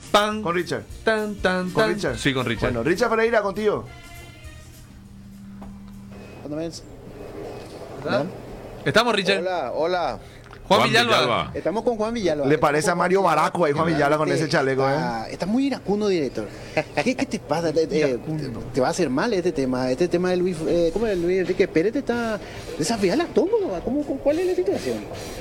pan. Con Richard. Tan, tan, ¿Con tan. Richard? Sí, con Richard. Bueno, Richard Pereira, contigo. ¿Verdad? Estamos, Richard. Hola, hola. Juan Villalba. Estamos con Juan Villalba. Le parece a Mario Baraco ahí, Juan Villalba, con ese chaleco, Está muy iracundo, director. ¿Qué te pasa? Te va a hacer mal este tema. Este tema de Luis, ¿cómo es? Luis Enrique Pérez te está desafiando todo. ¿Cuál es la situación?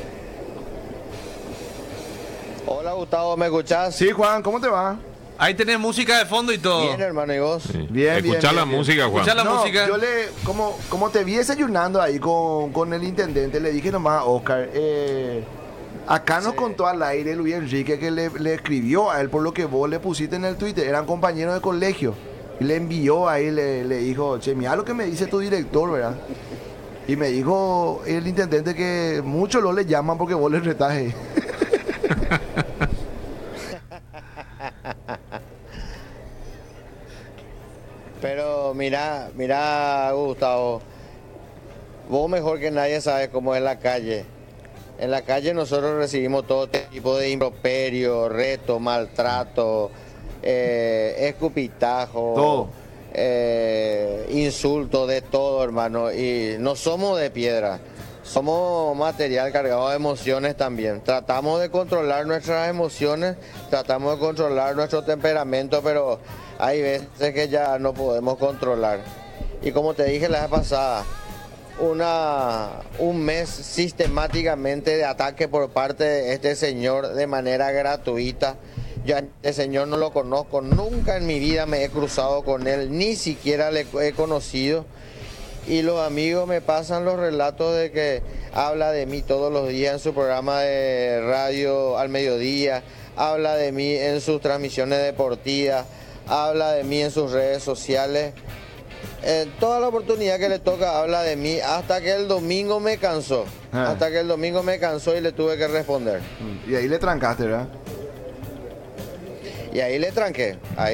Hola, Gustavo, ¿me escuchás? Sí, Juan, ¿cómo te va? Ahí tenés música de fondo y todo. Bien, hermano, ¿y vos? Sí. Bien, Escuchar bien, la bien, música, Juan. Escuchar la No, música. yo como te vi desayunando ahí con el intendente, le dije nomás a Oscar, acá nos contó al aire Luis Enrique que le escribió a él por lo que vos le pusiste en el Twitter, eran compañeros de colegio, y le envió ahí, le dijo, che, mira lo que me dice tu director, ¿verdad? Y me dijo el intendente que muchos lo le llaman porque vos le retaje. Pero mira, Gustavo, vos mejor que nadie sabes cómo es la calle. En la calle nosotros recibimos todo tipo de improperio, reto, maltrato, escupitajo, Todo. insultos, de todo, hermano. Y no somos de piedra, somos material cargado de emociones también. Tratamos de controlar nuestras emociones, tratamos de controlar nuestro temperamento, pero hay veces que ya no podemos controlar. Y como te dije la vez pasada, un mes sistemáticamente de ataque por parte de este señor de manera gratuita. Yo a este señor no lo conozco, nunca en mi vida me he cruzado con él, ni siquiera le he conocido. Y los amigos me pasan los relatos de que habla de mí todos los días en su programa de radio al mediodía, habla de mí en sus transmisiones deportivas, habla de mí en sus redes sociales. En toda la oportunidad que le toca habla de mí, hasta que el domingo me cansó. Hasta que el domingo me cansó y le tuve que responder. Y ahí le trancaste, ¿verdad? Y ahí le tranqué.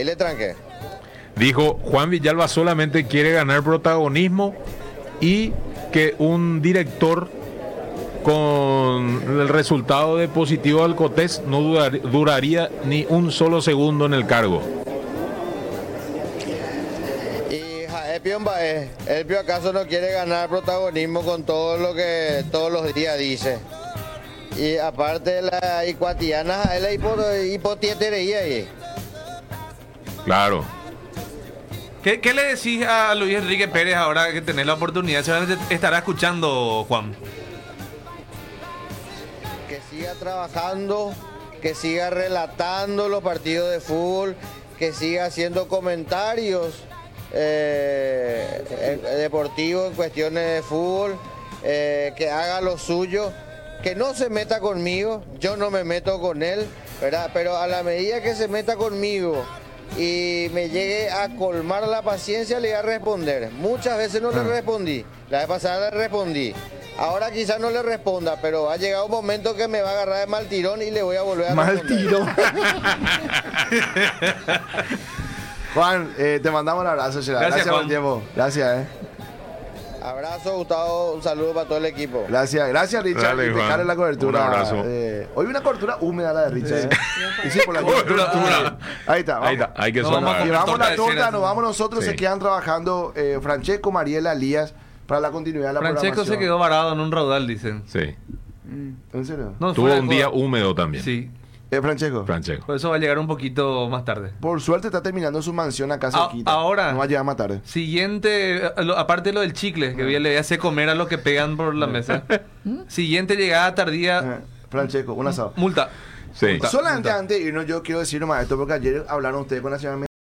Dijo, Juan Villalba solamente quiere ganar protagonismo y que un director con el resultado de positivo del COTES no duraría ni un solo segundo en el cargo. ¿El Pío acaso no quiere ganar protagonismo con todo lo que todos los días dice? Y aparte de la icuatiana, es la hipotietería ahí. Claro. ¿Qué le decís a Luis Enrique Pérez ahora que tenés la oportunidad? Seguramente estará escuchando, Juan. Que siga trabajando, que siga relatando los partidos de fútbol, que siga haciendo comentarios deportivos en cuestiones de fútbol, que haga lo suyo, que no se meta conmigo, yo no me meto con él, ¿verdad? Pero a la medida que se meta conmigo y me llegue a colmar la paciencia, le voy a responder. Muchas veces no le respondí, la vez pasada le respondí. Ahora quizás no le responda, pero ha llegado un momento que me va a agarrar de mal tirón y le voy a volver a responder. Mal tirón. Juan, te mandamos un abrazo, Gerard. Gracias por el tiempo. Gracias, Abrazo, Gustavo, un saludo para todo el equipo. Gracias, Richard. Dale, y Juan. dejarle la cobertura. Un abrazo. Hoy una cobertura húmeda la de Richard. Y sí, por la Cobertura. Ahí está. Ahí está, hay que No, vamos a sonar. Llevamos torta la de torta, cera, nos vamos nosotros. Sí. Se quedan trabajando Francesco, Mariela, Elías para la continuidad de la Francesco programación. se quedó varado en un raudal, dicen. Sí. ¿En serio? No, Tuvo fuera de un día juego. húmedo también. Sí, Francesco. Francesco. por eso va a llegar un poquito más tarde. Por suerte está terminando su mansión acá cerquita. Ahora. No va a llegar más tarde. Siguiente, aparte de lo del chicle, que le hace comer a los que pegan por la mesa. Siguiente llegada tardía, Francesco, un asado. multa. Sí. Solamente antes de irnos, yo quiero decir nomás esto, porque ayer hablaron ustedes con la señora